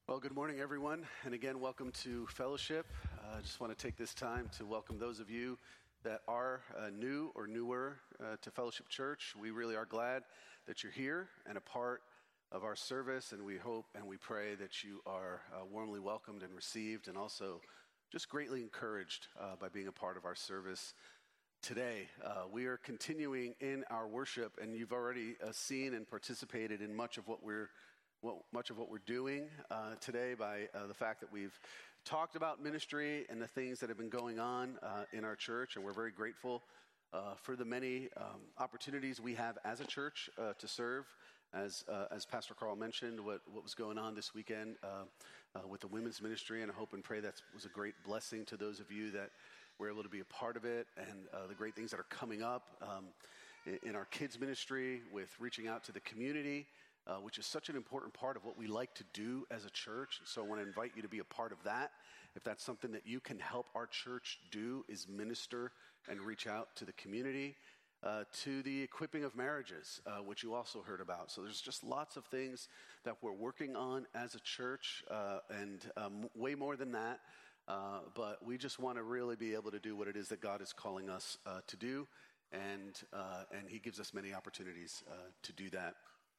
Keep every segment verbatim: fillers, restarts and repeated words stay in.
Well, good morning, everyone, and again, welcome to Fellowship. I uh, just want to take this time to welcome those of you that are uh, new or newer uh, to Fellowship Church. We really are glad that you're here and a part of our service, and we hope and we pray that you are uh, warmly welcomed and received, and also just greatly encouraged uh, by being a part of our service today. Uh, we are continuing in our worship, and you've already uh, seen and participated in much of what we're Well, much of what we're doing uh, today by uh, the fact that we've talked about ministry and the things that have been going on uh, in our church, and we're very grateful uh, for the many um, opportunities we have as a church uh, to serve. As uh, as Pastor Carl mentioned, what, what was going on this weekend uh, uh, with the women's ministry, and I hope and pray that was a great blessing to those of you that were able to be a part of it, and uh, the great things that are coming up um, in, in our kids' ministry with reaching out to the community. Uh, which is such an important part of what we like to do as a church. And so I want to invite you to be a part of that. If that's something that you can help our church do, is minister and reach out to the community, uh, to the equipping of marriages, uh, which you also heard about. So there's just lots of things that we're working on as a church, uh, and um, way more than that. Uh, but we just want to really be able to do what it is that God is calling us uh, to do. And, uh, and he gives us many opportunities uh, to do that.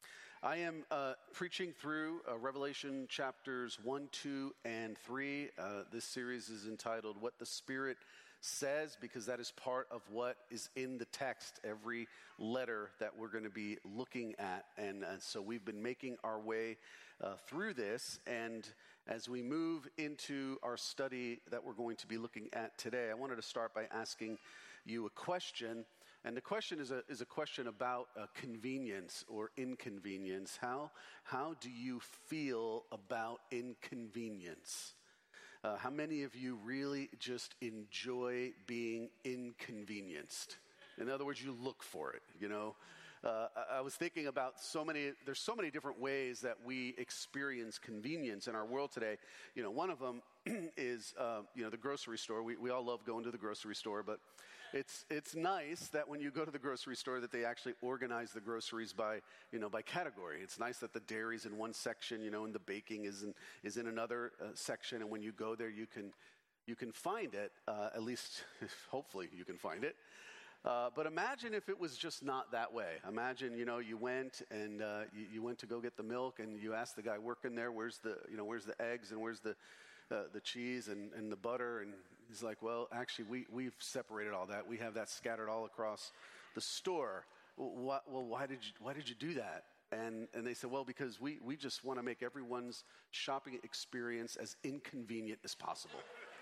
I am uh, preaching through uh, Revelation chapters one, two, and three. Uh, this series is entitled What the Spirit Says, because that is part of what is in the text, every letter that we're going to be looking at. And uh, so we've been making our way uh, through this. And as we move into our study that we're going to be looking at today, I wanted to start by asking you a question. And the question is a is a question about uh, convenience or inconvenience. How how do you feel about inconvenience? Uh, how many of you really just enjoy being inconvenienced? In other words, you look for it. You know, uh, I, I was thinking about so many. There's so many different ways that we experience convenience in our world today. You know, one of them is uh, you know the grocery store. We we all love going to the grocery store, but It's it's nice that when you go to the grocery store that they actually organize the groceries by, you know, by category. It's nice that the dairy's in one section, you know, and the baking is in is in another uh, section. And when you go there, you can you can find it. Uh, at least, hopefully, you can find it. Uh, but imagine if it was just not that way. Imagine, you know, you went and uh, you, you went to go get the milk, and you asked the guy working there, "Where's the you know where's the eggs and where's the uh, the cheese and, and the butter?" And he's like, "Well, actually, we, we've separated all that. We have that scattered all across the store." Well, well why did you why did you do that? And and they said, "Well, because we, we just want to make everyone's shopping experience as inconvenient as possible."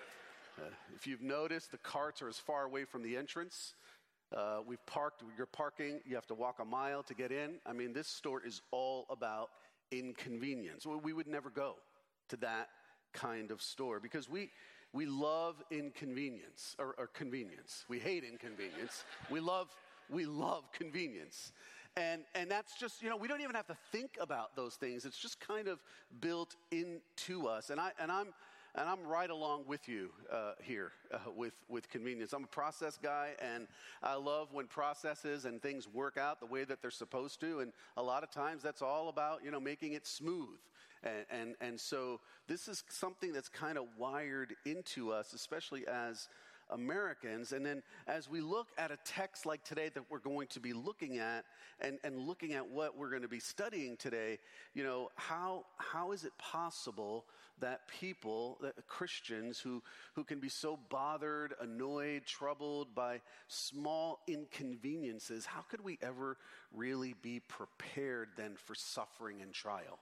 Uh, if you've noticed, the carts are as far away from the entrance. Uh, we've parked, you're parking, you have to walk a mile to get in. I mean, this store is all about inconvenience. Well, we would never go to that kind of store because we... We love inconvenience or, or convenience. We hate inconvenience. We love we love convenience. And and that's just, you know, we don't even have to think about those things. It's just kind of built into us. And I and I'm and I'm right along with you uh, here uh, with with convenience. I'm a process guy, and I love when processes and things work out the way that they're supposed to. And a lot of times that's all about, you know, making it smooth. And, and and so this is something that's kind of wired into us, especially as Americans. And then as we look at a text like today that we're going to be looking at and, and looking at what we're going to be studying today, you know, how how is it possible that people, that Christians who, who can be so bothered, annoyed, troubled by small inconveniences, how could we ever really be prepared then for suffering and trial?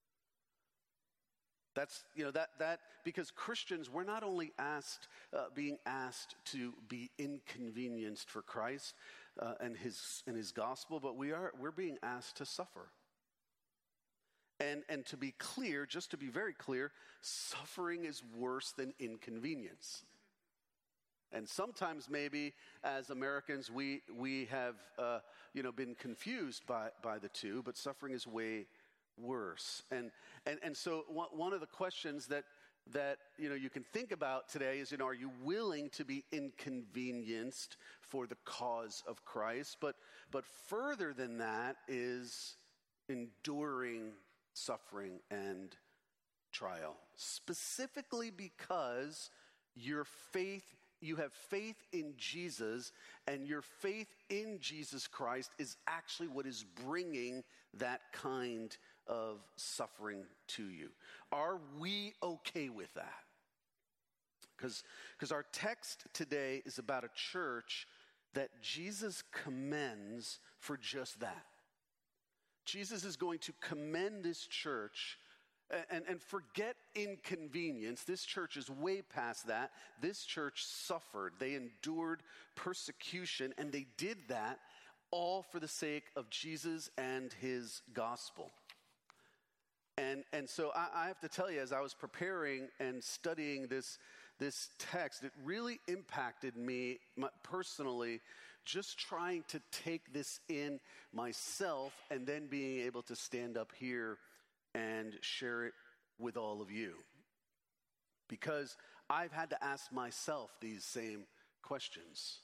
That's, you know, that, that, because Christians, we're not only asked, uh, being asked to be inconvenienced for Christ uh, and his, and his gospel, but we are, we're being asked to suffer. And, and to be clear, just to be very clear, suffering is worse than inconvenience. And sometimes maybe as Americans, we, we have, uh, you know, been confused by, by the two, but suffering is way worse. And and and so one of the questions that that you know you can think about today is, you know, are you willing to be inconvenienced for the cause of Christ? But but further than that is enduring suffering and trial, specifically because your faith, you have faith in Jesus, and your faith in Jesus Christ is actually what is bringing that kind of suffering to you. Are we okay with that? Because because our text today is about a church that Jesus commends for just that. Jesus is going to commend this church and, and forget inconvenience. This church is way past that. This church suffered. They endured persecution, and they did that all for the sake of Jesus and his gospel. And, and so I, I have to tell you, as I was preparing and studying this, this text, it really impacted me personally, just trying to take this in myself and then being able to stand up here and share it with all of you. Because I've had to ask myself these same questions.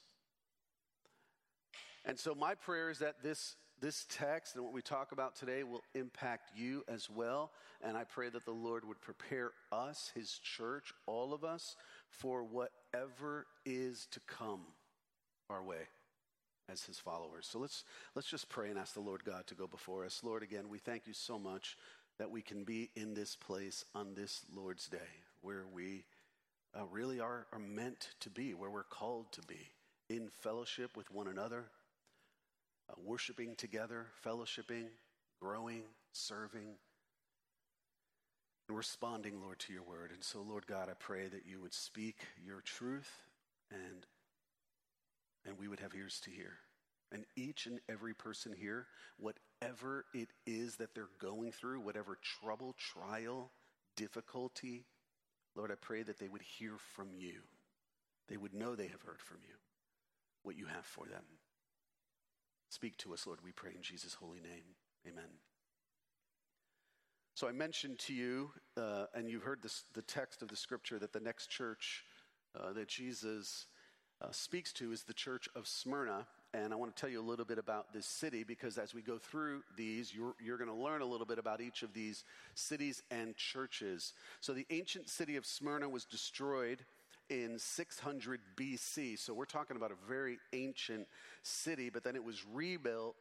And so my prayer is that this, this text and what we talk about today will impact you as well. And I pray that the Lord would prepare us, his church, all of us, for whatever is to come our way as his followers. So let's let's just pray and ask the Lord God to go before us. Lord, again, we thank you so much that we can be in this place on this Lord's Day where we uh, really are, are meant to be, where we're called to be, in fellowship with one another, uh, worshiping together, fellowshipping, growing, serving, and responding, Lord, to your word. And so, Lord God, I pray that you would speak your truth and and we would have ears to hear. And each and every person here, whatever it is that they're going through, whatever trouble, trial, difficulty, Lord, I pray that they would hear from you. They would know they have heard from you, what you have for them. Speak to us, Lord, we pray in Jesus' holy name. Amen. So I mentioned to you, uh, and you've heard this, the text of the scripture, that the next church uh, that Jesus Uh, speaks to is the church of Smyrna. And I want to tell you a little bit about this city, because as we go through these, you're, you're going to learn a little bit about each of these cities and churches. So the ancient city of Smyrna was destroyed in six hundred B C. So we're talking about a very ancient city, but then it was rebuilt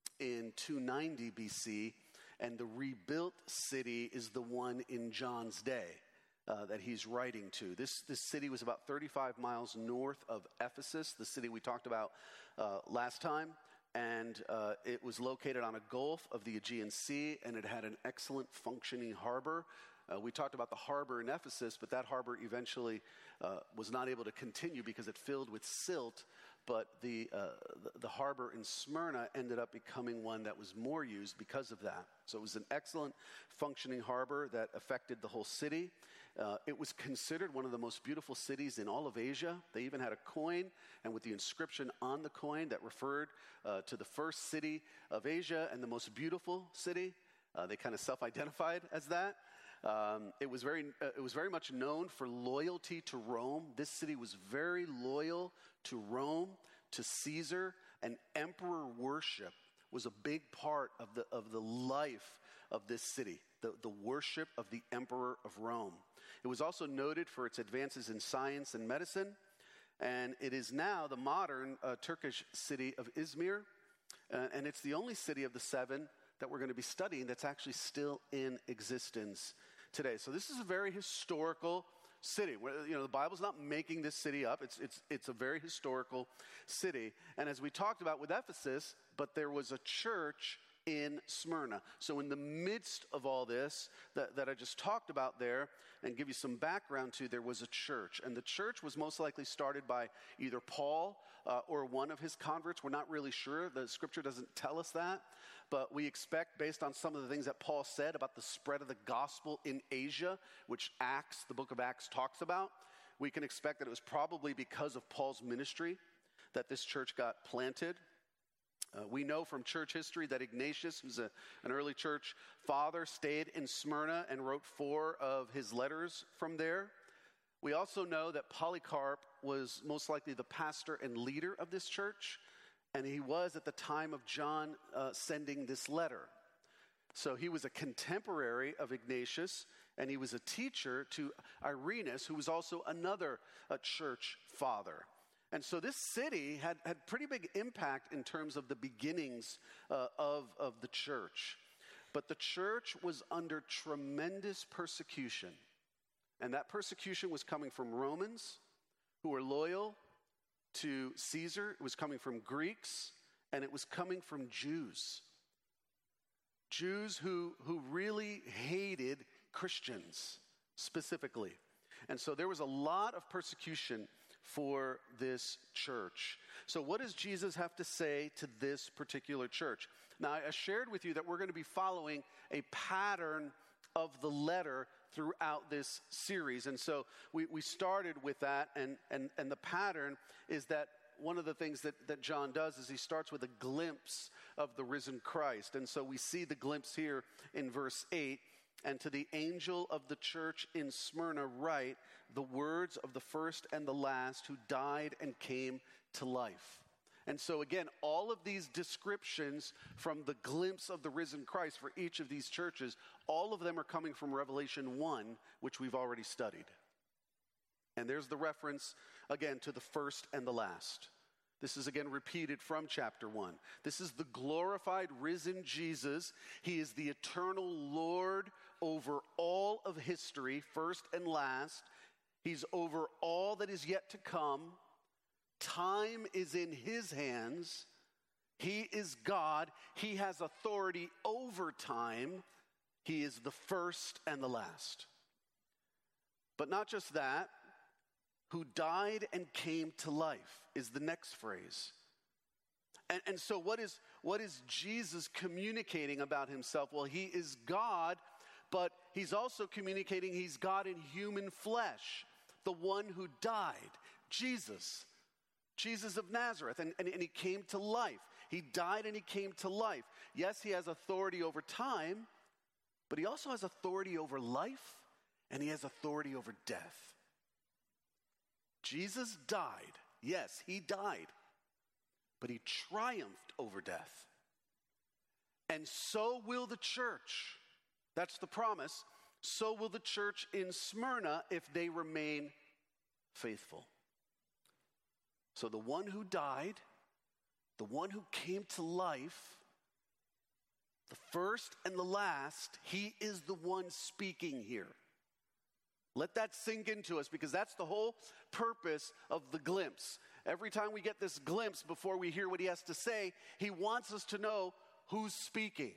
in two ninety B C. And the rebuilt city is the one in John's day. Uh, that he's writing to. This, this city was about thirty-five miles north of Ephesus, the city we talked about uh, last time. And uh, it was located on a gulf of the Aegean Sea, and it had an excellent functioning harbor. Uh, we talked about the harbor in Ephesus, but that harbor eventually uh, was not able to continue because it filled with silt. But the, uh, the the harbor in Smyrna ended up becoming one that was more used because of that. So it was an excellent functioning harbor that affected the whole city. Uh, it was considered one of the most beautiful cities in all of Asia. They even had a coin, and with the inscription on the coin that referred uh, to the first city of Asia and the most beautiful city. Uh, they kind of self-identified as that. Um, it was very, uh, it was very much known for loyalty to Rome. This city was very loyal to Rome, to Caesar, and emperor worship was a big part of the of the life of this city. The, the worship of the emperor of Rome. It was also noted for its advances in science and medicine, and it is now the modern uh, Turkish city of Izmir, uh, and it's the only city of the seven that we're going to be studying that's actually still in existence today. So this is a very historical city. You know, the Bible's not making this city up. It's it's it's a very historical city, and as we talked about with Ephesus, but there was a church in Smyrna. So in the midst of all this that, that I just talked about there and give you some background to, there was a church. And the church was most likely started by either Paul uh, or one of his converts. We're not really sure. The scripture doesn't tell us that. But we expect, based on some of the things that Paul said about the spread of the gospel in Asia, which Acts, the book of Acts, talks about, we can expect that it was probably because of Paul's ministry that this church got planted. Uh, we know from church history that Ignatius, who's a, an early church father, stayed in Smyrna and wrote four of his letters from there. We also know that Polycarp was most likely the pastor and leader of this church, and he was at the time of John uh, sending this letter. So he was a contemporary of Ignatius, and he was a teacher to Irenaeus, who was also another uh, church father. And so this city had, had pretty big impact in terms of the beginnings uh, of, of the church. But the church was under tremendous persecution. And that persecution was coming from Romans, who were loyal to Caesar. It was coming from Greeks, and it was coming from Jews. Jews who, who really hated Christians specifically. And so there was a lot of persecution for this church. So what does Jesus have to say to this particular church? Now, I shared with you that we're going to be following a pattern of the letter throughout this series. And so we, we started with that, and, and, and the pattern is that one of the things that, that John does is he starts with a glimpse of the risen Christ. And so we see the glimpse here in verse eight. And to the angel of the church in Smyrna write the words of the first and the last who died and came to life. And so again, all of these descriptions from the glimpse of the risen Christ for each of these churches, all of them are coming from Revelation one, which we've already studied. And there's the reference, again, to the first and the last. This is again repeated from chapter one. This is the glorified risen Jesus. He is the eternal Lord over all of history, first and last. He's over all that is yet to come. Time is in his hands. He is God. He has authority over time. He is the first and the last. But not just that, who died and came to life is the next phrase. And, and so what is, what is Jesus communicating about himself? Well, he is God, but he's also communicating he's God in human flesh, the one who died, Jesus. Jesus of Nazareth, and, and, and he came to life. He died and he came to life. Yes, he has authority over time, but he also has authority over life, and he has authority over death. Jesus died. Yes, he died, but he triumphed over death. And so will the church. That's the promise. So will the church in Smyrna if they remain faithful. So the one who died, the one who came to life, the first and the last, he is the one speaking here. Let that sink into us, because that's the whole purpose of the glimpse. Every time we get this glimpse before we hear what he has to say, he wants us to know who's speaking.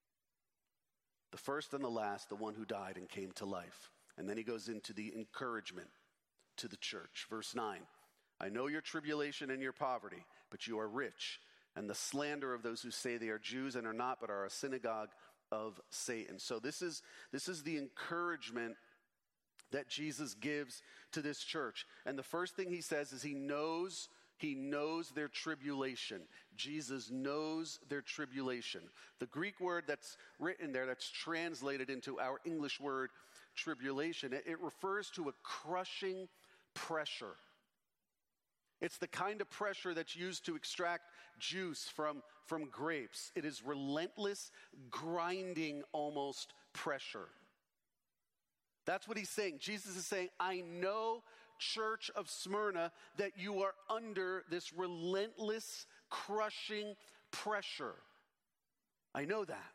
The first and the last, the one who died and came to life. And then he goes into the encouragement to the church. Verse nine. I know your tribulation and your poverty, but you are rich, and the slander of those who say they are Jews and are not, but are a synagogue of Satan. So this is, this is the encouragement that Jesus gives to this church. And the first thing he says is he knows, he knows their tribulation. Jesus knows their tribulation. The Greek word that's written there, that's translated into our English word tribulation, it, it refers to a crushing pressure. It's the kind of pressure that's used to extract juice from, from grapes. It is relentless, grinding almost pressure. That's what he's saying. Jesus is saying, I know, church of Smyrna, that you are under this relentless, crushing pressure. I know that.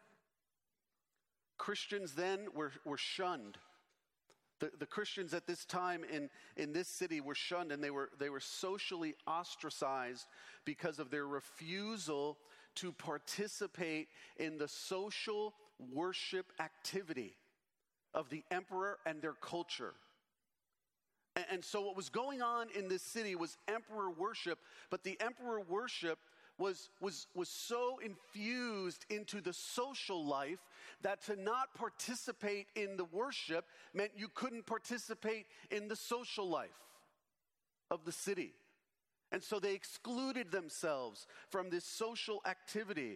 Christians then were, were shunned. The, the Christians at this time in, in this city were shunned, and they were, they were socially ostracized because of their refusal to participate in the social worship activity of the emperor and their culture. And, and so what was going on in this city was emperor worship, but the emperor worship was, was, was so infused into the social life that to not participate in the worship meant you couldn't participate in the social life of the city. And so they excluded themselves from this social activity.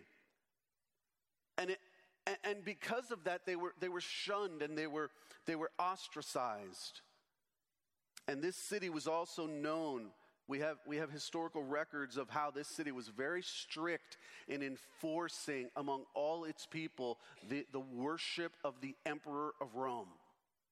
And it, and because of that, they were, they were shunned and they were, they were ostracized. And this city was also known. We have, we have historical records of how this city was very strict in enforcing among all its people the, the worship of the emperor of Rome.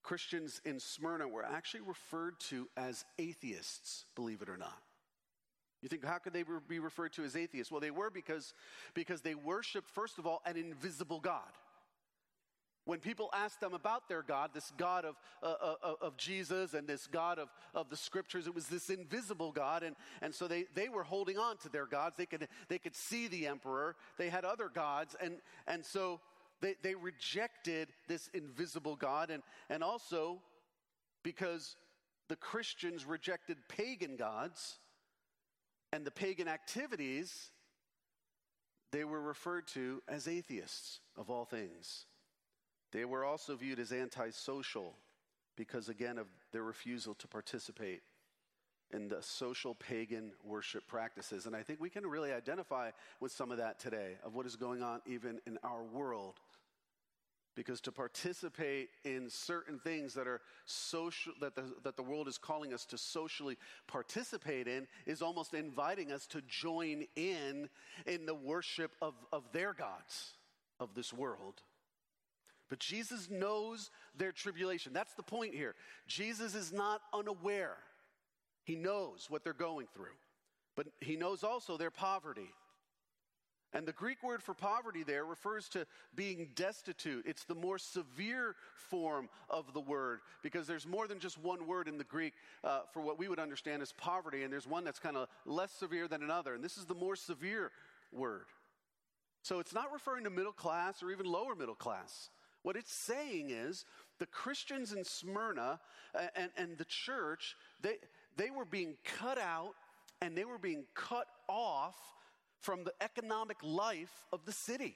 Christians in Smyrna were actually referred to as atheists, believe it or not. You think, how could they be referred to as atheists? Well, they were because, because they worshiped, first of all, an invisible God. When people asked them about their God, this God of, uh, uh, of Jesus and this God of, of the scriptures, it was this invisible God. And, and so they, they were holding on to their gods. They could, they could see the emperor. They had other gods. And, and so they, they rejected this invisible God. And, and also because the Christians rejected pagan gods and the pagan activities, they were referred to as atheists of all things. They were also viewed as antisocial because, again, of their refusal to participate in the social pagan worship practices. And I think we can really identify with some of that today, of what is going on even in our world. Because to participate in certain things that are social, that the, that the world is calling us to socially participate in, is almost inviting us to join in in the worship of, of their gods of this world. But Jesus knows their tribulation. That's the point here. Jesus is not unaware. He knows what they're going through. But he knows also their poverty. And the Greek word for poverty there refers to being destitute. It's the more severe form of the word, because there's more than just one word in the Greek uh, for what we would understand as poverty, and there's one that's kind of less severe than another, and this is the more severe word. So it's not referring to middle class or even lower middle class. What it's saying is the Christians in Smyrna and, and the church, they, they were being cut out and they were being cut off from the economic life of the city.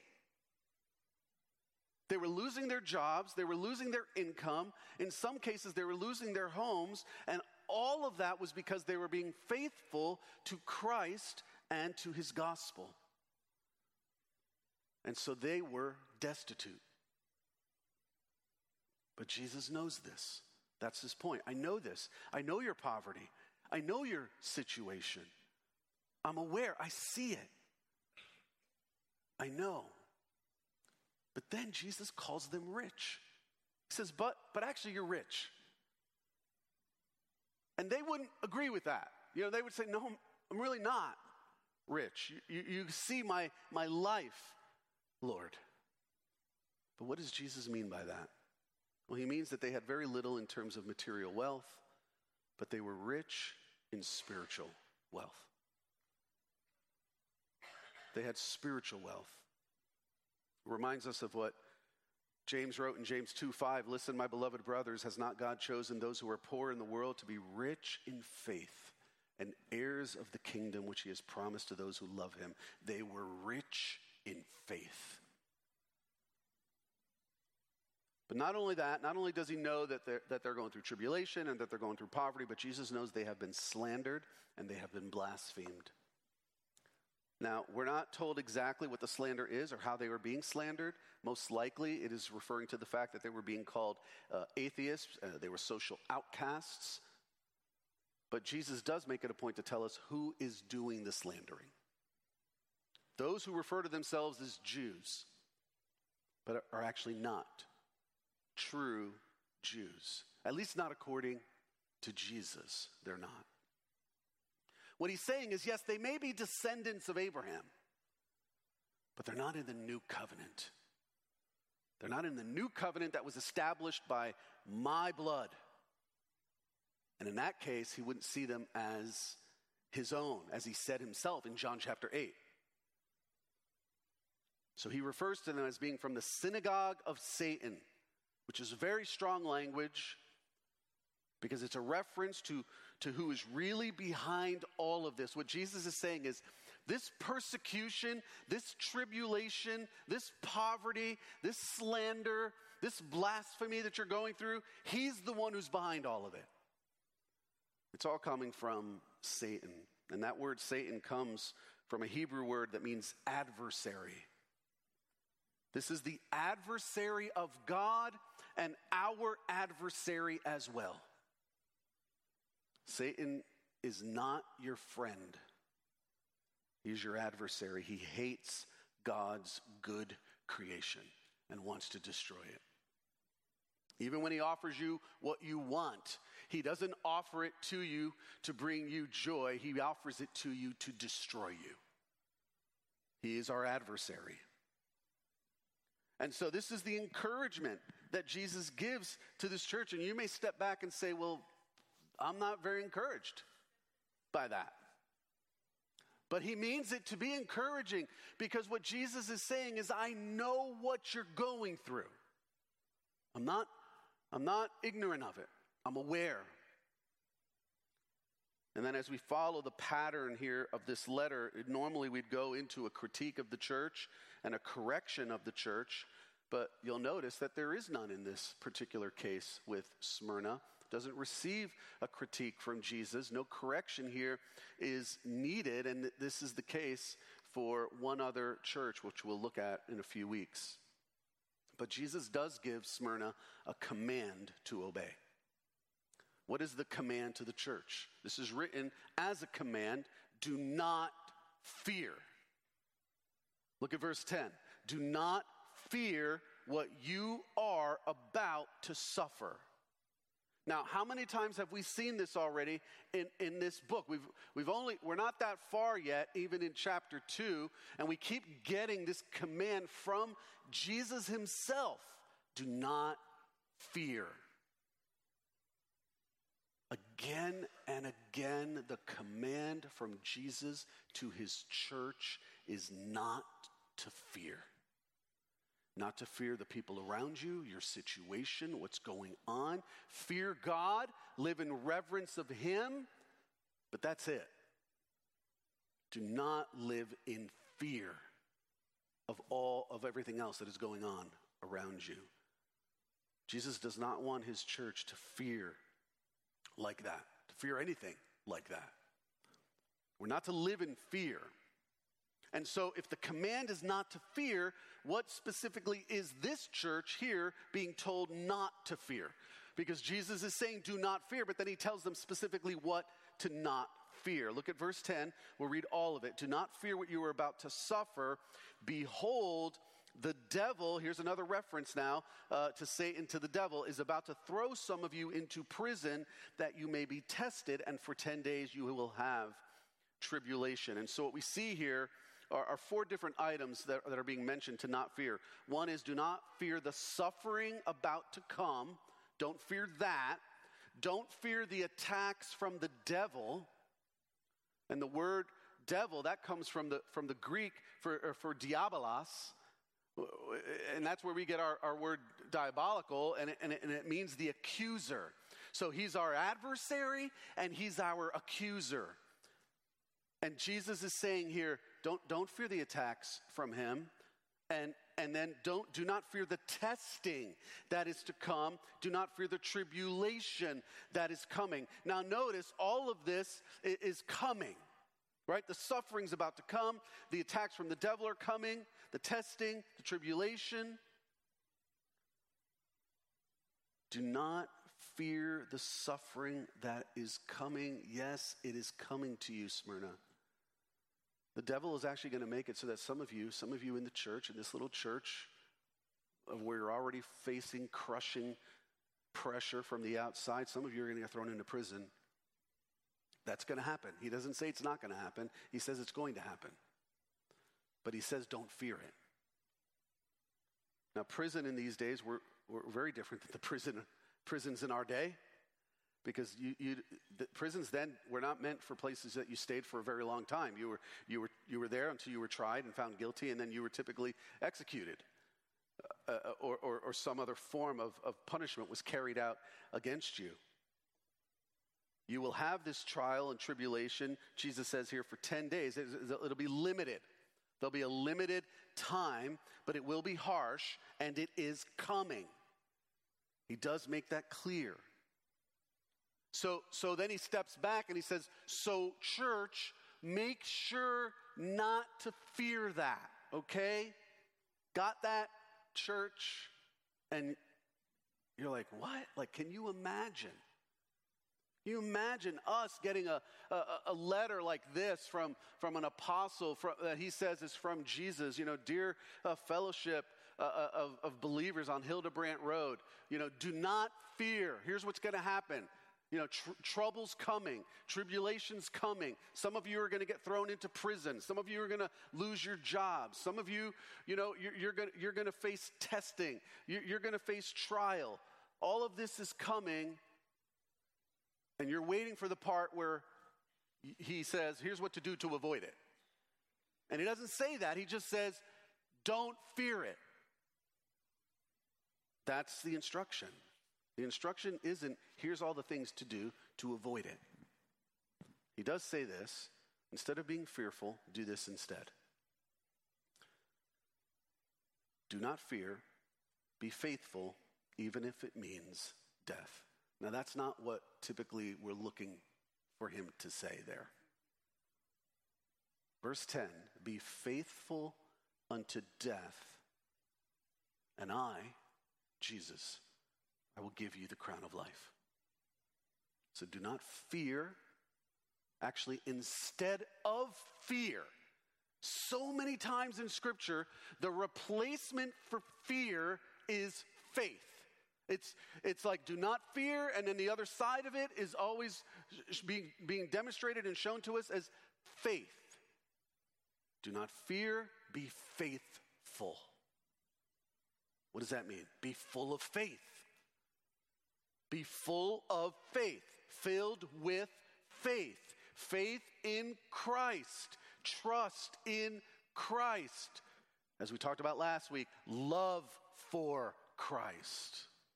They were losing their jobs, they were losing their income. In some cases, they were losing their homes, and all of that was because they were being faithful to Christ and to his gospel. And so they were destitute. But Jesus knows this. That's his point. I know this. I know your poverty. I know your situation. I'm aware. I see it. I know. But then Jesus calls them rich. He says, but, but actually you're rich. And they wouldn't agree with that. You know, they would say, no, I'm really not rich. You, you, you see my, my life, Lord. But what does Jesus mean by that? Well, he means that they had very little in terms of material wealth, but they were rich in spiritual wealth. They had spiritual wealth. It reminds us of what James wrote in James two five. Listen, my beloved brothers, has not God chosen those who are poor in the world to be rich in faith and heirs of the kingdom which he has promised to those who love him? They were rich in faith. But not only that, not only does he know that they're, that they're going through tribulation and that they're going through poverty, but Jesus knows they have been slandered and they have been blasphemed. Now, we're not told exactly what the slander is or how they were being slandered. Most likely, it is referring to the fact that they were being called uh, atheists. Uh, they were social outcasts. But Jesus does make it a point to tell us who is doing the slandering. Those who refer to themselves as Jews, but are actually not true Jews. At least not according to Jesus. They're not. What he's saying is, yes, they may be descendants of Abraham, but they're not in the new covenant. They're not in the new covenant that was established by my blood. And in that case, he wouldn't see them as his own, as he said himself in John chapter eight. So he refers to them as being from the synagogue of Satan, which is very strong language because it's a reference to, to who is really behind all of this. What Jesus is saying is this persecution, this tribulation, this poverty, this slander, this blasphemy that you're going through, he's the one who's behind all of it. It's all coming from Satan. And that word Satan comes from a Hebrew word that means adversary. This is the adversary of God and our adversary as well. Satan is not your friend. He's your adversary. He hates God's good creation and wants to destroy it. Even when he offers you what you want, he doesn't offer it to you to bring you joy. He offers it to you to destroy you. He is our adversary. And so this is the encouragement that Jesus gives to this church. And you may step back and say, well, I'm not very encouraged by that. But he means it to be encouraging, because what Jesus is saying is, I know what you're going through. I'm not, I'm not ignorant of it. I'm aware. And then as we follow the pattern here of this letter, it, normally we'd go into a critique of the church and a correction of the church. But you'll notice that there is none in this particular case with Smyrna. Doesn't receive a critique from Jesus. No correction here is needed, and this is the case for one other church, which we'll look at in a few weeks. But Jesus does give Smyrna a command to obey. What is the command to the church? This is written as a command: do not fear. Look at verse ten. Do not fear what you are about to suffer. Now, how many times have we seen this already in, in this book? We've, we've only, we're not that far yet, even in chapter two, and we keep getting this command from Jesus himself. Do not fear. Again and again, the command from Jesus to his church is not to fear. Not to fear the people around you, your situation, what's going on. Fear God, live in reverence of him, but that's it. Do not live in fear of all of everything else that is going on around you. Jesus does not want his church to fear like that, to fear anything like that. We're not to live in fear. And so if the command is not to fear, what specifically is this church here being told not to fear? Because Jesus is saying do not fear, but then he tells them specifically what to not fear. Look at verse ten. We'll read all of it. Do not fear what you are about to suffer. Behold, the devil, here's another reference now uh, to Satan, to the devil, is about to throw some of you into prison that you may be tested, and for ten days you will have tribulation. And so what we see here are, are four different items that, that are being mentioned to not fear. One is do not fear the suffering about to come. Don't fear that. Don't fear the attacks from the devil. And the word devil, that comes from the from the Greek for, for diabolos. And that's where we get our, our word diabolical, and it, and, it, and it means the accuser. So he's our adversary, and he's our accuser. And Jesus is saying here, don't, don't fear the attacks from him, and, and then don't, do not fear the testing that is to come. Do not fear the tribulation that is coming. Now notice, all of this is, is coming. Right? The suffering's about to come. The attacks from the devil are coming. The testing, the tribulation. Do not fear the suffering that is coming. Yes, it is coming to you, Smyrna. The devil is actually going to make it so that some of you, some of you in the church, in this little church, of where you're already facing crushing pressure from the outside, some of you are going to get thrown into prison. That's going to happen. He doesn't say it's not going to happen. He says it's going to happen. But he says don't fear it. Now, prison in these days were, were very different than the prison prisons in our day. Because you, you, the prisons then were not meant for places that you stayed for a very long time. You were, you were, you were there until you were tried and found guilty, and then you were typically executed. Uh, or, or, or some other form of, of punishment was carried out against you. You will have this trial and tribulation, Jesus says here, for ten days. It'll be limited. There'll be a limited time, but it will be harsh, and it is coming. He does make that clear. So, so then he steps back and he says, so church, make sure not to fear that, okay? Got that, church? And you're like, what? Like, can you imagine? Can you imagine us getting a, a, a letter like this from, from an apostle from, that he says is from Jesus? You know, dear uh, fellowship uh, of, of believers on Hildebrandt Road, you know, do not fear. Here's what's going to happen. You know, tr- trouble's coming, tribulation's coming. Some of you are going to get thrown into prison. Some of you are going to lose your jobs. Some of you, you know, you're, you're going you're going to face testing. You're, you're going to face trial. All of this is coming, and you're waiting for the part where he says, here's what to do to avoid it. And he doesn't say that. He just says, don't fear it. That's the instruction. The instruction isn't, here's all the things to do to avoid it. He does say this, instead of being fearful, do this instead. Do not fear, be faithful, even if it means death. Now that's not what typically we're looking for him to say there. Verse ten, be faithful unto death, and I, Jesus, I will give you the crown of life. So do not fear. Actually, instead of fear, so many times in Scripture, the replacement for fear is faith. It's, it's like do not fear, and then the other side of it is always being, being demonstrated and shown to us as faith. Do not fear, be faithful. What does that mean? Be full of faith. Be full of faith, filled with faith. Faith in Christ. Trust in Christ. As we talked about last week, love for Christ.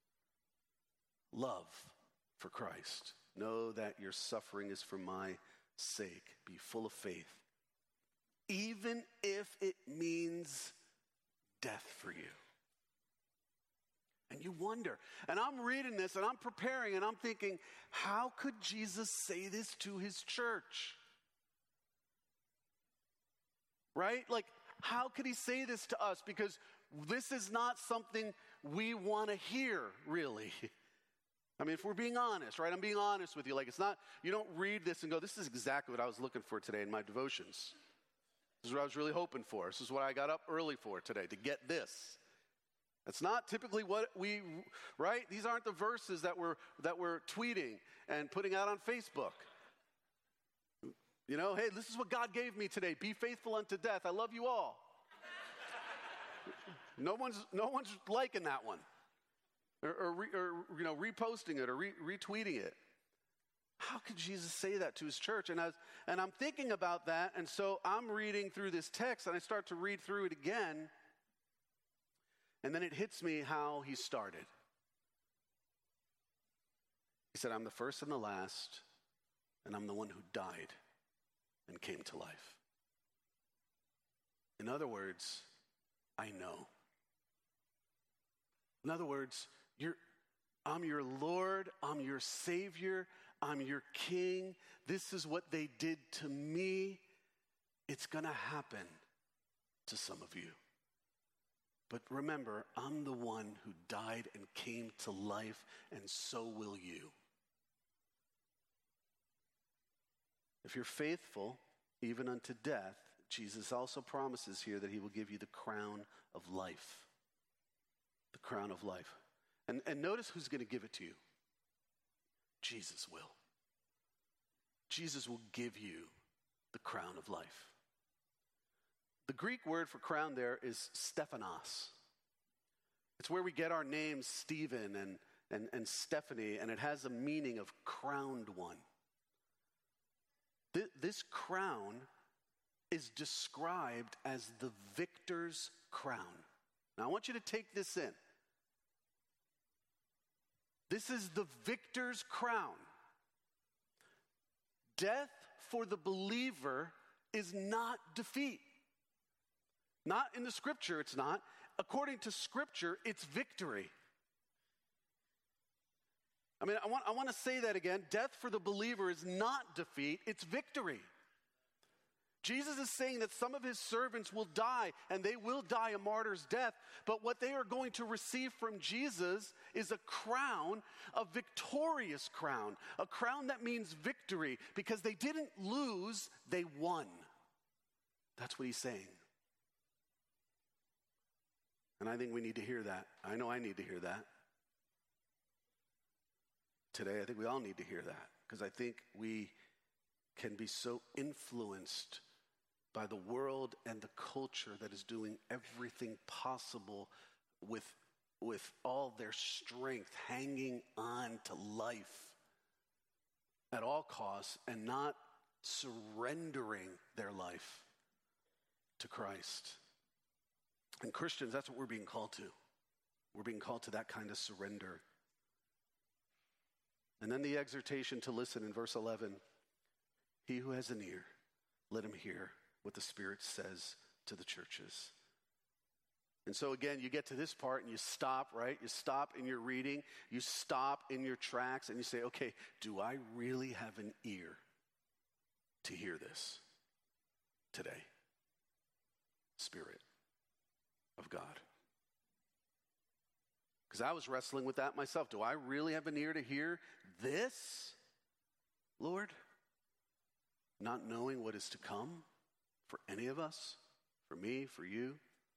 Love for Christ. Know that your suffering is for my sake. Be full of faith. Even if it means death for you. And you wonder, and I'm reading this and I'm preparing and I'm thinking, how could Jesus say this to his church? Right? Like, how could he say this to us? Because this is not something we want to hear, really. I mean, if we're being honest, right? I'm being honest with you. Like, it's not, you don't read this and go, this is exactly what I was looking for today in my devotions. This is what I was really hoping for. This is what I got up early for today, to get this. That's not typically what we, right? These aren't the verses that we're, that we're tweeting and putting out on Facebook. You know, hey, this is what God gave me today. Be faithful unto death. I love you all. No one's, no one's liking that one. Or, or, re, or you know, reposting it or re, retweeting it. How could Jesus say that to his church? And, I was, and I'm thinking about that, and so I'm reading through this text, and I start to read through it again, and then it hits me how he started. He said, I'm the first and the last, and I'm the one who died and came to life. In other words, I know. In other words, you're, I'm your Lord, I'm your Savior, I'm your King. This is what they did to me. It's going to happen to some of you. But remember, I'm the one who died and came to life, and so will you. If you're faithful, even unto death, Jesus also promises here that he will give you the crown of life. The crown of life. And, and notice who's going to give it to you. Jesus will. Jesus will give you the crown of life. The Greek word for crown there is Stephanos. It's where we get our names Stephen and, and, and Stephanie, and it has a meaning of crowned one. Th- this crown is described as the victor's crown. Now I want you to take this in. This is the victor's crown. Death for the believer is not defeat. Not in the scripture, it's not. According to scripture, it's victory. I mean, I want, I want to say that again. Death for the believer is not defeat, it's victory. Jesus is saying that some of his servants will die, and they will die a martyr's death, but what they are going to receive from Jesus is a crown, a victorious crown, a crown that means victory, because they didn't lose, they won. That's what he's saying. And I think we need to hear that. I know I need to hear that. today. I think we all need to hear that, because I think we can be so influenced by the world and the culture that is doing everything possible with, with all their strength, hanging on to life at all costs and not surrendering their life to Christ. And Christians, that's what we're being called to. We're being called to that kind of surrender. And then the exhortation to listen in verse eleven. He who has an ear, let him hear what the Spirit says to the churches. And so again, you get to this part and you stop, right? You stop in your reading, you stop in your tracks, and you say, okay, do I really have an ear to hear this today? Spirit of God. Because I was wrestling with that myself. Do I really have an ear to hear this, Lord? Not knowing what is to come for any of us, for me, for you.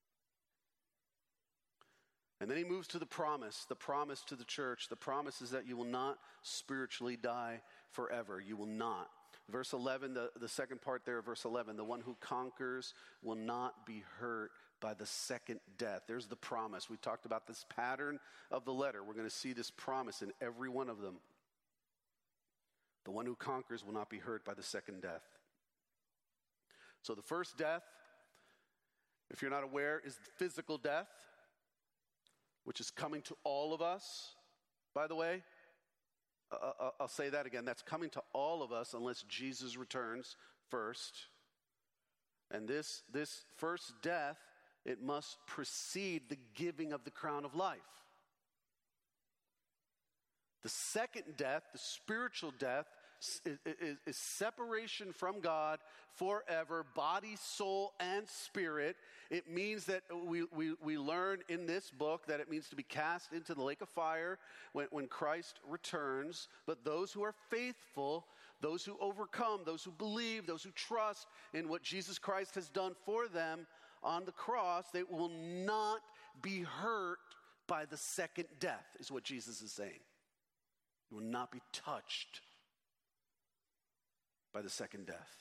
And then he moves to the promise, the promise to the church. The promise is that you will not spiritually die forever. You will not. Verse eleven, the, the second part there, verse eleven, the one who conquers will not be hurt by the second death. There's the promise. We talked about this pattern of the letter. We're going to see this promise in every one of them. The one who conquers will not be hurt by the second death. So the first death, if you're not aware, is physical death, which is coming to all of us, by the way. Uh, I'll say that again. That's coming to all of us unless Jesus returns first. And this, this first death, it must precede the giving of the crown of life. The second death, the spiritual death, is, is, is separation from God forever, body, soul, and spirit. It means that we, we, we learn in this book that it means to be cast into the lake of fire when, when Christ returns. But those who are faithful, those who overcome, those who believe, those who trust in what Jesus Christ has done for them on the cross, they will not be hurt by the second death, is what Jesus is saying. You will not be touched by the second death.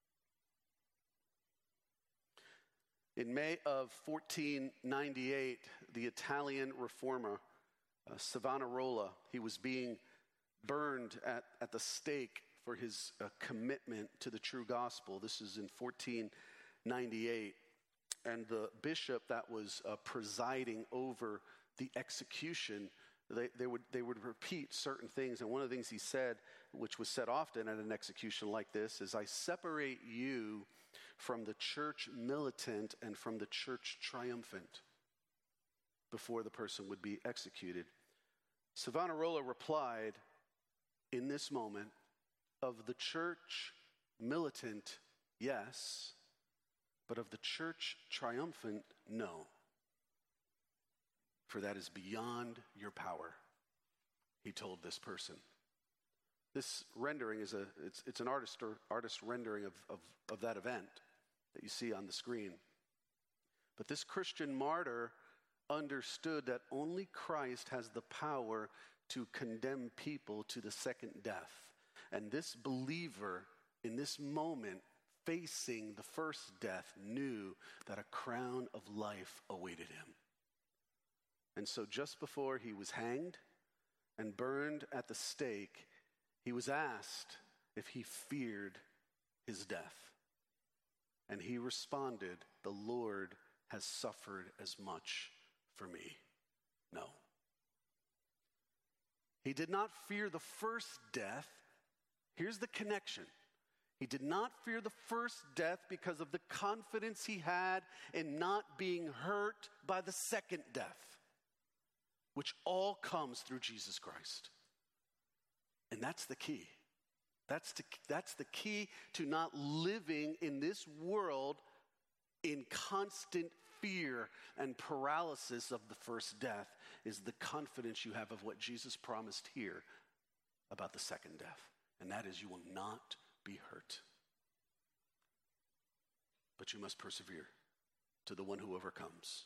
In May of fourteen ninety-eight, the Italian reformer, uh, Savonarola, he was being burned at, at the stake for his uh, commitment to the true gospel. This is in fourteen ninety-eight. And the bishop that was uh, presiding over the execution, They, they would they would repeat certain things. And one of the things he said, which was said often at an execution like this, is, I separate you from the church militant and from the church triumphant, before the person would be executed. Savonarola replied, in this moment, of the church militant, yes, but of the church triumphant, no. For that is beyond your power, he told this person. This rendering is a, it's, it's an artist or artist rendering of, of, of that event that you see on the screen. But this Christian martyr understood that only Christ has the power to condemn people to the second death. And this believer, in this moment, facing the first death, knew that a crown of life awaited him. And so just before he was hanged and burned at the stake, he was asked if he feared his death. And he responded, the Lord has suffered as much for me. No. He did not fear the first death. Here's the connection. He did not fear the first death because of the confidence he had in not being hurt by the second death, which all comes through Jesus Christ. And that's the key. That's the, that's the key to not living in this world in constant fear and paralysis of the first death, is the confidence you have of what Jesus promised here about the second death. And that is, you will not be hurt, but you must persevere to the one who overcomes.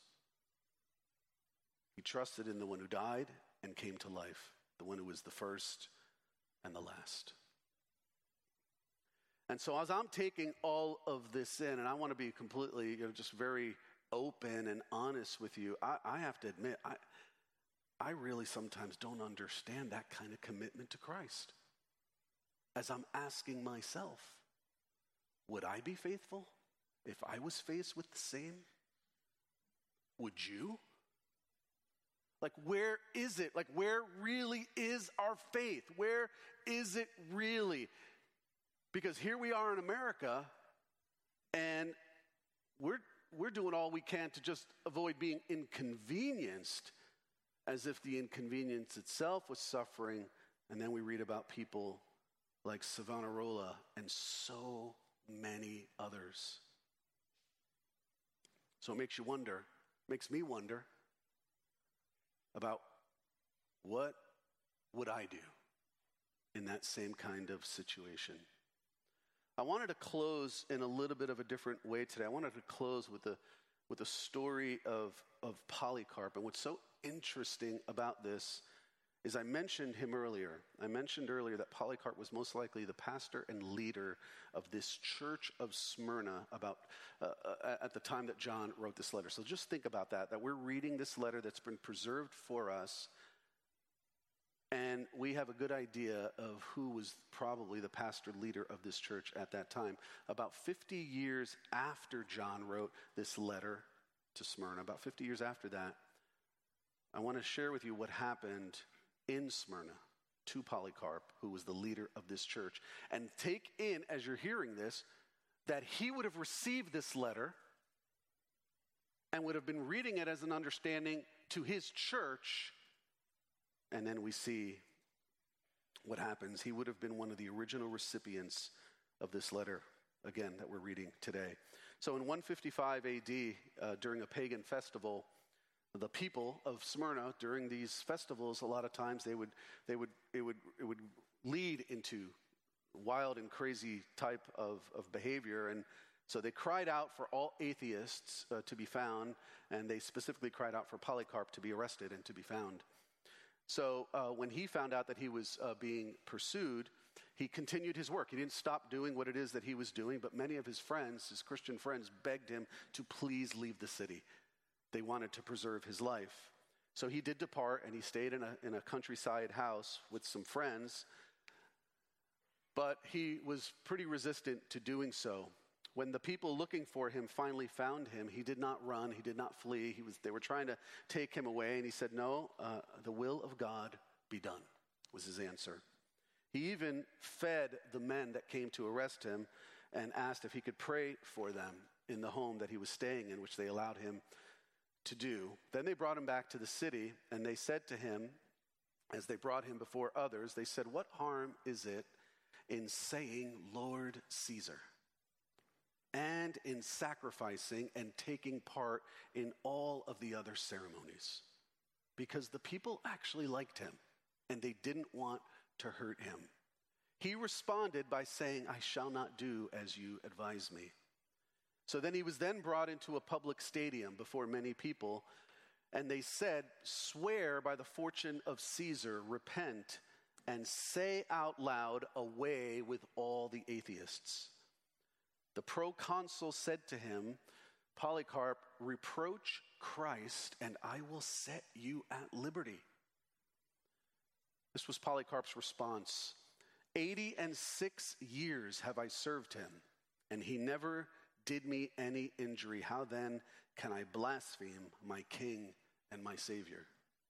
He trusted in the one who died and came to life, the one who was the first and the last. And so as I'm taking all of this in, and I want to be completely, you know, just very open and honest with you, I, I have to admit, I, I really sometimes don't understand that kind of commitment to Christ. As I'm asking myself, would I be faithful if I was faced with the same? Would you? Like, where is it? Like, where really is our faith? Where is it really? Because here we are in America, and we're we're doing all we can to just avoid being inconvenienced, as if the inconvenience itself was suffering. And then we read about people like Savonarola and so many others. So it makes you wonder, makes me wonder about what would I do in that same kind of situation. I wanted to close in a little bit of a different way today. I wanted to close with a with a story of, of Polycarp. And what's so interesting about this is I mentioned him earlier. I mentioned earlier that Polycarp was most likely the pastor and leader of this church of Smyrna about uh, uh, at the time that John wrote this letter. So just think about that, that we're reading this letter that's been preserved for us, and we have a good idea of who was probably the pastor leader of this church at that time. About fifty years after John wrote this letter to Smyrna, about fifty years after that, I want to share with you what happened in Smyrna to Polycarp, who was the leader of this church. And take in, as you're hearing this, that he would have received this letter and would have been reading it as an understanding to his church. And then we see what happens. He would have been one of the original recipients of this letter, again, that we're reading today. So in one fifty-five A D, uh, during a pagan festival, the people of Smyrna, during these festivals, a lot of times they would, they would, it would, it would lead into wild and crazy type of, of behavior. And so they cried out for all atheists uh, to be found, and they specifically cried out for Polycarp to be arrested and to be found. So uh, when he found out that he was uh, being pursued, he continued his work. He didn't stop doing what it is that he was doing, but many of his friends, his Christian friends, begged him to please leave the city. They wanted to preserve his life. So he did depart, and he stayed in a, in a countryside house with some friends, but he was pretty resistant to doing so. When the people looking for him finally found him, he did not run, he did not flee. He was, they were trying to take him away, and he said, no, uh, the will of God be done, was his answer. He even fed the men that came to arrest him and asked if he could pray for them in the home that he was staying in, which they allowed him to do. Then they brought him back to the city, and they said to him, as they brought him before others, they said, what harm is it in saying, Lord Caesar, and in sacrificing and taking part in all of the other ceremonies? Because the people actually liked him, and they didn't want to hurt him. He responded by saying, I shall not do as you advise me. So then he was then brought into a public stadium before many people, and they said, swear by the fortune of Caesar, repent, and say out loud, away with all the atheists. The proconsul said to him, Polycarp, reproach Christ, and I will set you at liberty. This was Polycarp's response. Eighty and six years have I served him, and he never did me any injury. How then can I blaspheme my king and my savior?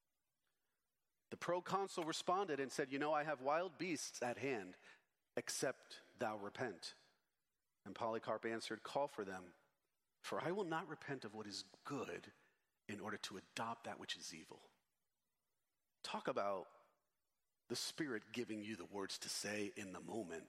The proconsul responded and said, you know, I have wild beasts at hand, except thou repent. And Polycarp answered, call for them, for I will not repent of what is good in order to adopt that which is evil. Talk about the Spirit giving you the words to say in the moment.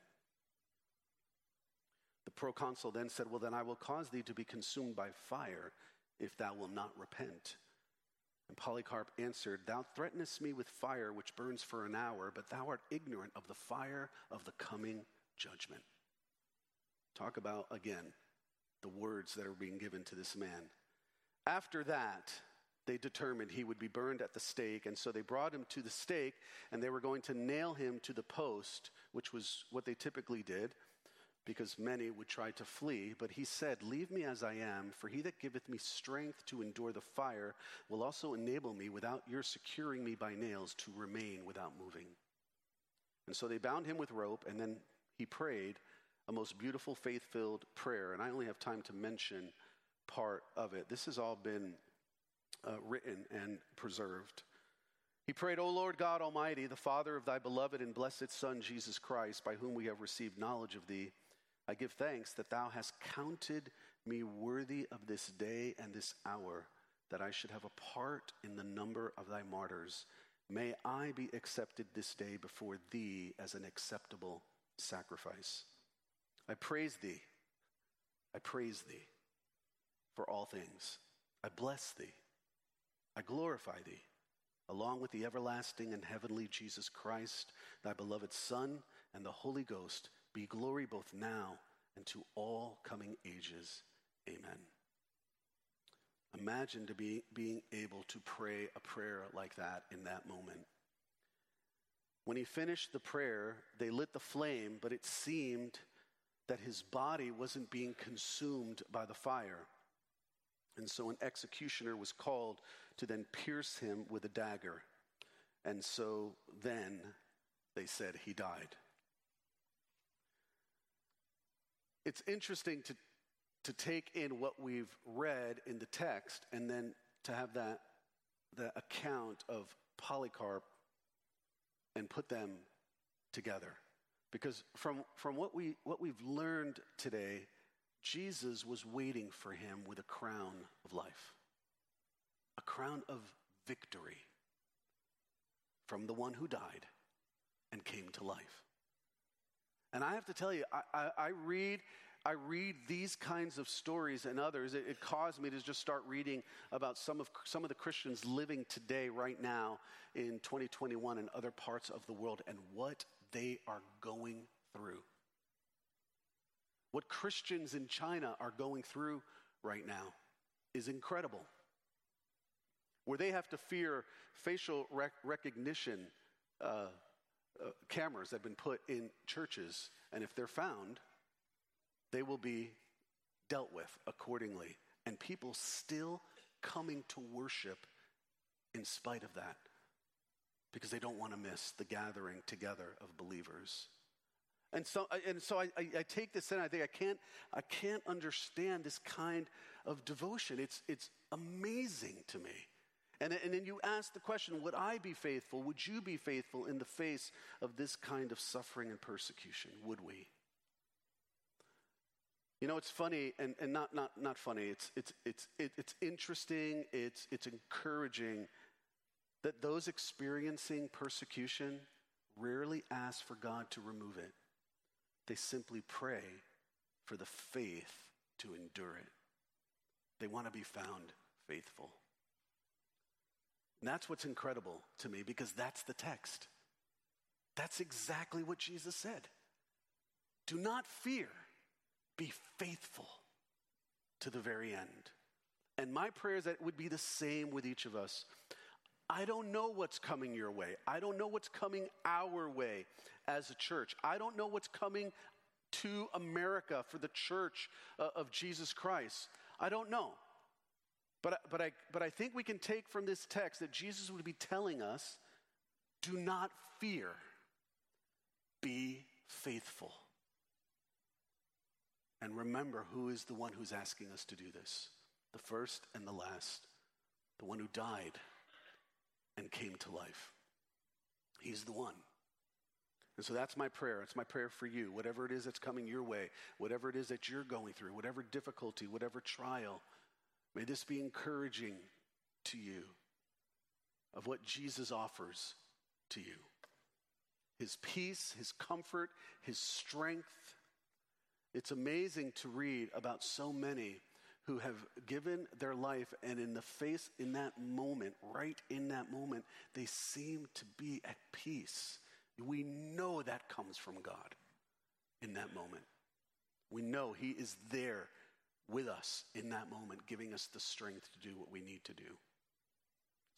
The proconsul then said, well, then I will cause thee to be consumed by fire if thou wilt not repent. And Polycarp answered, thou threatenest me with fire which burns for an hour, but thou art ignorant of the fire of the coming judgment. Talk about, again, the words that are being given to this man. After that, they determined he would be burned at the stake. And so they brought him to the stake, and they were going to nail him to the post, which was what they typically did, because many would try to flee. But he said, "Leave me as I am, for he that giveth me strength to endure the fire will also enable me, without your securing me by nails, to remain without moving." And so they bound him with rope, and then he prayed a most beautiful, faith-filled prayer. And I only have time to mention part of it. This has all been uh, written and preserved. He prayed, "O Lord God Almighty, the Father of thy beloved and blessed Son, Jesus Christ, by whom we have received knowledge of thee, I give thanks that thou hast counted me worthy of this day and this hour, that I should have a part in the number of thy martyrs. May I be accepted this day before thee as an acceptable sacrifice. I praise thee. I praise thee for all things. I bless thee. I glorify thee, along with the everlasting and heavenly Jesus Christ, thy beloved Son, and the Holy Ghost, be glory both now and to all coming ages. Amen." Imagine to be being able to pray a prayer like that in that moment. When he finished the prayer, they lit the flame, but it seemed that his body wasn't being consumed by the fire. And so an executioner was called to then pierce him with a dagger. And so then they said he died. It's interesting to, to take in what we've read in the text and then to have that the account of Polycarp and put them together. Because from, from what we what we've learned today, Jesus was waiting for him with a crown of life, a crown of victory from the one who died and came to life. And I have to tell you, I, I, I read I read these kinds of stories and others. It, it caused me to just start reading about some of some of the Christians living today, right now, in twenty twenty-one in other parts of the world, and what they are going through. What Christians in China are going through right now is incredible. Where they have to fear facial rec- recognition uh, uh, cameras that have been put in churches, and if they're found, they will be dealt with accordingly. And people still coming to worship in spite of that, because they don't want to miss the gathering together of believers. And so, and so I, I, I take this in. I think I can't, I can't understand this kind of devotion. It's, it's amazing to me. And, and then you ask the question: would I be faithful? Would you be faithful in the face of this kind of suffering and persecution? Would we? You know, it's funny, and, and not not not funny. It's it's it's it, it's interesting. It's it's encouraging that those experiencing persecution rarely ask for God to remove it. They simply pray for the faith to endure it. They want to be found faithful. And that's what's incredible to me, because that's the text. That's exactly what Jesus said. Do not fear. Be faithful to the very end. And my prayer is that it would be the same with each of us. I don't know what's coming your way. I don't know what's coming our way as a church. I don't know what's coming to America for the church uh, of Jesus Christ. I don't know. But, but, I, but I think we can take from this text that Jesus would be telling us, do not fear. Be faithful. And remember who is the one who's asking us to do this. The first and the last. The one who died and came to life. He's the one. And so that's my prayer. It's my prayer for you. Whatever it is that's coming your way, whatever it is that you're going through, whatever difficulty, whatever trial, may this be encouraging to you of what Jesus offers to you. His peace, his comfort, his strength. It's amazing to read about so many who have given their life, and in the face, in that moment, right in that moment, they seem to be at peace. We know that comes from God in that moment. We know he is there with us in that moment, giving us the strength to do what we need to do.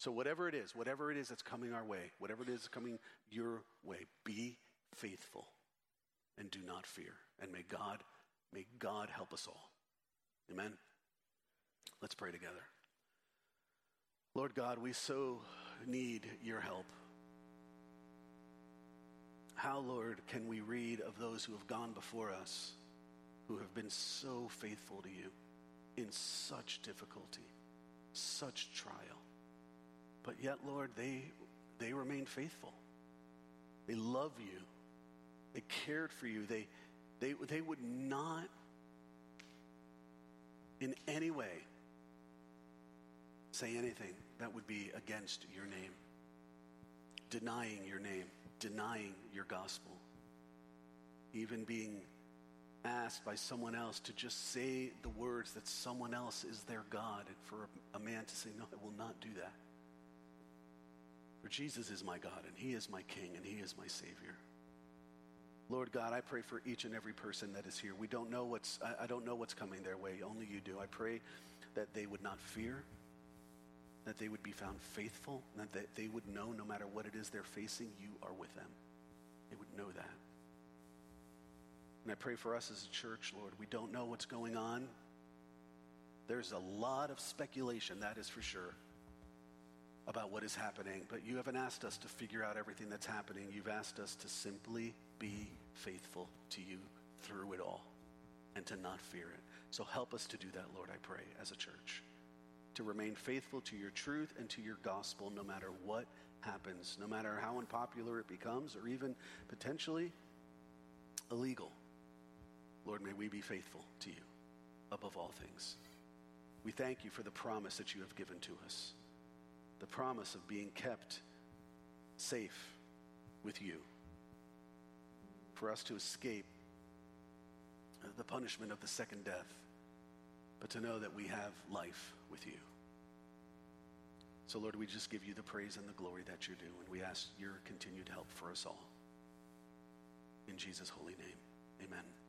So whatever it is, whatever it is that's coming our way, whatever it is coming your way, be faithful and do not fear. And may God, may God help us all. Amen. Let's pray together. Lord God, we so need your help. How, Lord, can we read of those who have gone before us, who have been so faithful to you in such difficulty, such trial? But yet, Lord, they they remained faithful. They love you. They cared for you. They they they would not in any way say anything that would be against your name, denying your name, denying your gospel, even being asked by someone else to just say the words that someone else is their God, and for a man to say, no, I will not do that. For Jesus is my God, and he is my King, and he is my Savior. Lord God, I pray for each and every person that is here. We don't know what's, I, I don't know what's coming their way. Only you do. I pray that they would not fear, that they would be found faithful, and that they would know no matter what it is they're facing, you are with them. They would know that. And I pray for us as a church, Lord. We don't know what's going on. There's a lot of speculation, that is for sure, about what is happening. But you haven't asked us to figure out everything that's happening. You've asked us to simply be faithful to you through it all and to not fear it. So help us to do that, Lord, I pray, as a church, to remain faithful to your truth and to your gospel no matter what happens, no matter how unpopular it becomes or even potentially illegal. Lord, may we be faithful to you above all things. We thank you for the promise that you have given to us, the promise of being kept safe with you, for us to escape the punishment of the second death, but to know that we have life with you. So, Lord, we just give you the praise and the glory that you do, and we ask your continued help for us all. In Jesus' holy name, amen.